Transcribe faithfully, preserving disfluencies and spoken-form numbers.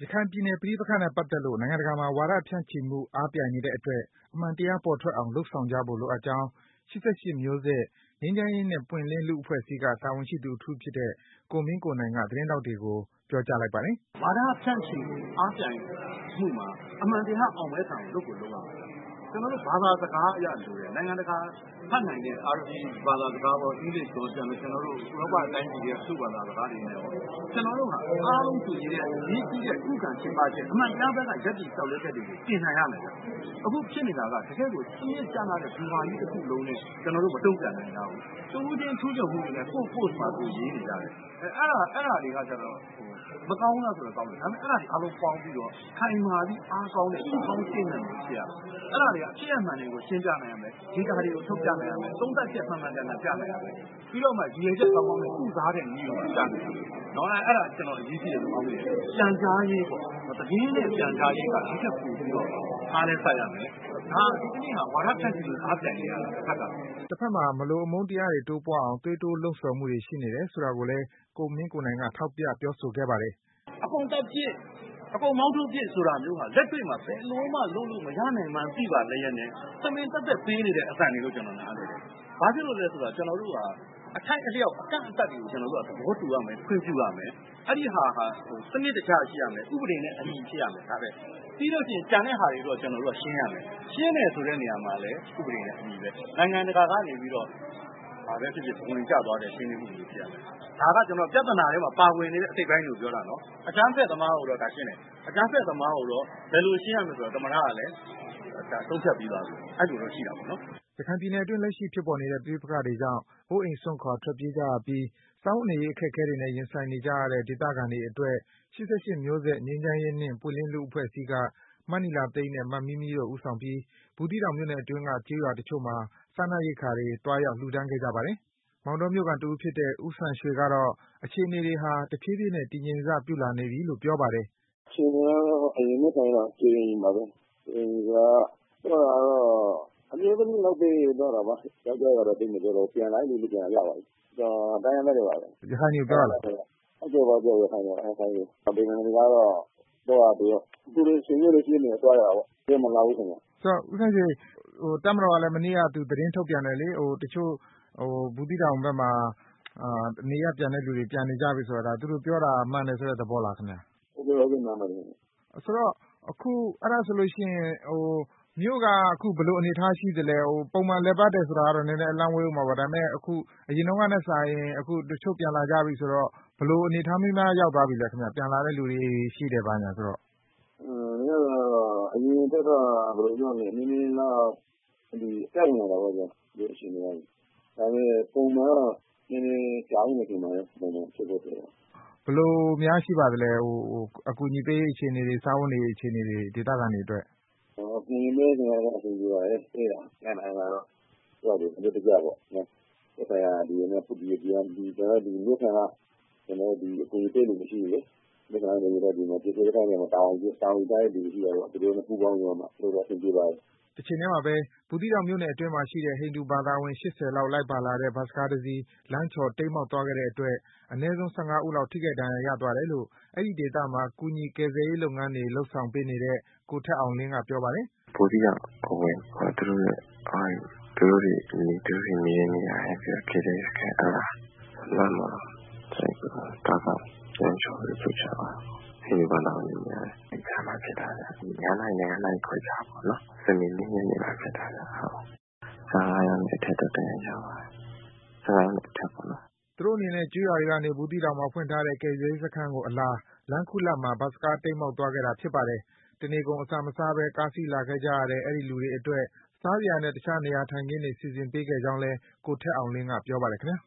ခိုင်ပြည်နယ်ပဋိပက္ခနဲ့ပတ်သက်လို့ နိုင်ငံတကာမှာ ဝါဒဖြန့်ချိမှုအားပြိုင်နေတဲ့အတွက် အမှန်တရားပေါ်ထွက်အောင် လုပ်ဆောင်ကြဖို့လိုအပ်ကြောင်း ၈၈ မျိုးဆက် ငြိမ်းချမ်းရေးနဲ့ ပွင့်လင်းလူ့အဖွဲ့အစည်းက တာဝန်ရှိသူတဦးဖြစ်တဲ့ ကိုမင်းကိုနိုင်က သတင်းထောက်တွေကို ပြောကြားလိုက်ပါတယ်။ “ဝါဒဖြန့်ချိမှုအားပြိုင်မှုမှာ အမှန်တရားအောင်ပွဲခံအောင်လုပ်ကိုလုပ်ရမယ်။ ကျနော်တို့ဘာသာစကားအရလိုတယ်။ နိုင်ငံတကာဖတ်နိုင်တဲ့ အာရဗီဘာသာစကားရော အင်္ဂလိပ်ရော ကျနော်တို့ဥရောပတိုင်းပြည်တွေက အစုဘာသာစကားတွေနဲ့ရော ကျနော်တို့ဟာအားလုံးတူညီတဲ့အရေးကြီးတဲ့ခုခံချေပချက် အမှန်တရားဘက်ကရပ်တည်လျှောက်လဲချက်တွေကိုတင်နိုင်ရမယ်ဗျ။ အခုဖြစ်နေတာကတကယ့်ကိုစနစ်ကျတဲ့ဗျူဟာကြီးတစ်ခုလုံးနဲ့ကျနော်တို့မတုံ့ပြန်နိုင်ကြဘူး။ တဦးချင်းထူးချွန်မှုတွေနဲ့ကိုယ့် post မှာကိုယ်ရေးနေကြတယ်။ အဲအဲ့ဒါအဲ့ဒါတွေကကျတော့မကောင်းဘူးလားဆိုတော့ကောင်းတယ်။ ဒါပေမဲ့အဲ့ဒါတွေအားလုံးပေါင်းပြီးတော့ခိုင်မာပြီးအားကောင်းတဲ့ strong statement တွေဖြစ်ရမယ်။ အဲ့ဒါတွေကအဖြစ်အမှန်တွေကိုရှင်းပြနိုင်ရမယ်။ data တွေကိုထုတ်ပြနိုင်ရမယ်။ သုံးသပ်ချက်မှန်မှန်ကန်ကန်ပြနိုင်ရမယ်။ ပြီးတော့မှရည်ရွယ်ချက်ကောင်းကောင်းနဲ့ကုစားတဲ့နည်းကိုပြနိုင်ရမယ်။နော်အဲ့ဒါကျနော်အရေးကြီးတယ်လို့အောက်မေ့တယ်။ပြန်ကြားရေးပေါ့။သတင်းနဲ့ပြန်ကြားရေးကဒီထက်ပိုပြီးတော့အားလဲစိုက်ရမယ်။ဒါဒီကနေ့ဟာဝါဒဖြန့်ချိမှုအားပြိုင်နေရတာတစ်ဖက်က။တစ်ဖက်မှာ မလိုအမုန်းတရားတွေတိုးပွားအောင် သွေးတိုးလှုံ့ဆော်မှုတွေရှိနေတယ်ဆိုတာကိုလည်း ကိုမင်းကိုနိုင်က ထောက်ပြပြောဆိုခဲ့ပါတယ်။အကုန်သတ်ပစ်အကုန်မောင်းထုတ်ပစ်ဆိုတာမျိုးဟာလက်တွေ့မှာဘယ်လိုမှလုပ်လို့မရနိုင်မှန်းသိပါလျက်နဲ့တမင်သက်သက်ပေးနေတဲ့အသံတွေကိုကျနော်နားလည်တယ်။ဘာဖြစ်လို့လဲဆိုတော့ကျနော်တို့ဟာအထိုက်အလျောက်အကန့်အသတ်တွေကိုကျနော်တို့ကသဘောတူရမယ်ခွင့်ပြုရမယ်။အဲ့ဒီဟာဟာစနစ်တကျရှိရမယ်။ဥပဒေနဲ့အညီဖြစ်ရမယ်ဒါပဲ။ပြီးလို့ရှိရင်ကြံတဲ့ဟာတွေတော့ကျနော်တို့ကရှင်းရမယ်။ရှင်းတယ်ဆိုတဲ့နေရာမှာလည်းဥပဒေနဲ့အညီပဲ။နိုင်ငံတကာကနေပြီးတော့ဘာပဲဖြစ်ဖြစ်ဝင်ကြသွားတဲ့ရှင်းလင်းမှုတွေဖြစ်ရမယ်။ဒါကကျနော်ပြဿနာထဲမှာပါဝင်နေတဲ့အစိတ်ပိုင်းကိုပြောတာနော်။အကြမ်းဖက်သမားကိုတော့ဒါရှင်းတယ်။အကြမ်းဖက်သမားကိုတော့ဘယ်လိုရှင်းရမလဲဆိုတော့သမ္မတကလည်းဒါဆုံးဖြတ်ပြီးသားဆိုအဲ့လိုတော့ရှိတာပေါ့နော်။ရခိုင်ပြည်နယ်အတွင်းလက်ရှိဖြစ်ပေါ်နေတဲ့ပဋိပက္ခတွေကြောင့်အိုးအိမ်စွန့်ခွာထွက်ပြေးကြရပြီးစားဝတ်နေရေးအခက်အခဲတွေနဲ့ရင်ဆိုင်နေကြရတဲ့ဒေသခံတွေအတွက် ၈၈ မျိုးဆက် ငြိမ်းချမ်းရေးနှင့် ပွင့်လင်းလူ့အဖွဲ့အစည်းက မနီလာသိန်းနဲ့ မမီးမီးတို့ဦးဆောင်ပြီး ဘူးသီးတောင်မြို့နယ်အတွင်းက ကျေးရွာတချို့မှာ စားနပ်ရိက္ခာတွေ သွားရောက်လှူဒါန်းခဲ့ကြပါတယ်။ မောင်တောမြို့ခံတဦးဖြစ်တဲ့ ဦးစံရွှေကတော့ အခြေအနေတွေဟာ တဖြည်းဖြည်းနဲ့တည်ငြိမ်စပြုလာနေပြီလို့ပြောပါတယ်။အခြေအနေကတော့အရင်ထက်စာရင်တော့တည်ငြိမ်ပါပြီ။တည်ငြိမ်ဆိုတာကပြောတာကတော့အမျိုးသမီးလောက်ပဲပြောတာပါ။ယောက်ျားကတော့သိမပြောတော့ပြန်လာတဲ့လူတွေပြန်လာကြပါပြီ။တိုင်းရင်းသားတွေပါပဲ။ရခိုင်တွေပြောတာလား။ဟုတ်ကဲ့ပါပြောရခိုင်တွေရခိုင်တွေ။ဗမာတွေကတော့တော့ဟာသူသူတို့ဆွေမျိုးတွေရှိနေသွားရတာပေါ့။ပြန်မလာဘူးခင်ဗျ။ဆိုတော့ဦးစံရွှေဟိုတပ်မတော်ကလည်းမနေ့ကသူသတင်းထုတ်ပြန်တယ်လေဟိုတချို့ဟိုဘူးသီးတောင်ဘက်မှာအာနေရပြန်တဲ့လူတွေပြန်နေကြပြီဆိုတာဒါသူတို့ပြောတာမှန်တယ်ဆိုတဲ့သဘောလားခင်ဗျာ။ဟုတ်ကဲ့ဟုတ်ကဲ့မှန်ပါတယ်။ဆိုတော့အခုအဲ့ဒါဆိုလို့ရှိရင်ဟိုမြို့ကအခုဘယ်လိုအနေအထားရှိသလဲဟိုပုံမှန်လည်ပတ်တယ်ဆိုတာကတော့နည်းနည်းအလန့်ဝေးဦးမှာပါဒါပေမဲ့အခုအရင်တော့ကနဲ့စာရင်အခုတချို့ပြန်လာကြပြီဆိုတော့ဘယ်လိုအနေအထားမျိုးများရောက်သွားပြီလဲခင်ဗျပြန်လာတဲ့လူတွေရှိတယ်ပါညာဆိုတော့အင်းတော့အရင်တက်တော့ဘယ်လိုပြောလဲနည်းနည်းတော့ဒီတက်ဝင်လာတာပေါ့ဗျာဒီအချိန်တွေကဒါပေမဲ့ပုံမှန်တော့နည်းနည်းကြောင်းနေတယ်မှာပုံမှန်ဖြစ်ဖို့တယ်ဘယ်လိုများရှိပါသလဲဟိုအကူအညီပေးအခြေအနေတွေစားဝတ်နေအခြေအနေတွေဒေသခံတွေအတွက်အကူအညီပေးနေရတဲ့အဆင်ပြေပါတယ်အေးတာအဲ့ဒါကတော့တော့ဒီတကြပေါ့နော်အဲ့ဒါဒီနေ့ပူဒီဒီဒီတော့ဒီမြို့ခံကကျွန်တော်ဒီအကူအညီပေးလို့မရှိဘူးလေဒီကနေ့တော့ဒီမှာပြည်သူတွေကလည်းတောင်းကြတောင်းကြတဲ့လူကြီးတော့သူတို့ကပူပေါင်းရောမှာလို့တော့အဆင်ပြေပါတယ်တချိန်တည်းမှာပဲဘူးသီးတောင်မြို့နယ်အတွင်းမှာရှိတဲ့ဟိန္ဒူဘာသာဝင်၈၀လောက်လိုက်ပါလာတဲ့ဘတ်စ်ကားတစ်စီးလမ်းချော်တိမ်းမှောက်သွားခဲ့တဲ့အတွက်အနည်းဆုံး၁၅ဦးလောက်ထိခိုက်ဒဏ်ရာရသွားတယ်လို့အဲဒီဒေသမှာကူညီကယ်ဆယ်ရေးလုပ်ငန်းတွေလုပ်ဆောင်ပေးနေတဲ့ကိုထက်အောင်လင်းကပြောပါတယ်။ဘူးသီးတောင်ဟိုဝင်သူတို့ရဲ့အဲသူတို့တွေနေသူတို့နေနေရတယ်ပြခဲ့တဲ့ခဲအဲ့ဒါလမ်းမှာစိတ်ကတော့ကျန်ချော်ရပြချပါဟိန္ဒူဘာသာဝင်တွေများတယ်။ဒါမှဖြစ်တာလေ။ညာနိုင်နဲ့နိုင်ခွဲကြပါတော့။စနေနေ့ညနေမှာဖြစ်တာလေ။ဟုတ်။ဆာရမ်းတဲ့ထက်တော့တန်ရပါ။ဆာရမ်းတဲ့ထက်ပေါ့နော်။သူတို့အနေနဲ့ကျွေးရွာတွေကနေဘူးသီးတောင်မှာဖွင့်ထားတဲ့ကယ်ဆယ်ရေးစခန်းကိုအလားလမ်းခုလတ်မှာဘတ်စ်ကားတိမ်းမှောက်သွားခဲ့တာဖြစ်ပါတယ်။တနေကုန်အစာမစားဘဲကားစီးလာခဲ့ကြရတဲ့အဲဒီလူတွေအတွက်စားစရာနဲ့တခြားနေရာထိုင်ခင်းတွေစီစဉ်ပေးခဲ့ကြောင်းလည်းကိုထက်အောင်လင်းကပြောပါတယ်ခင်ဗျာ။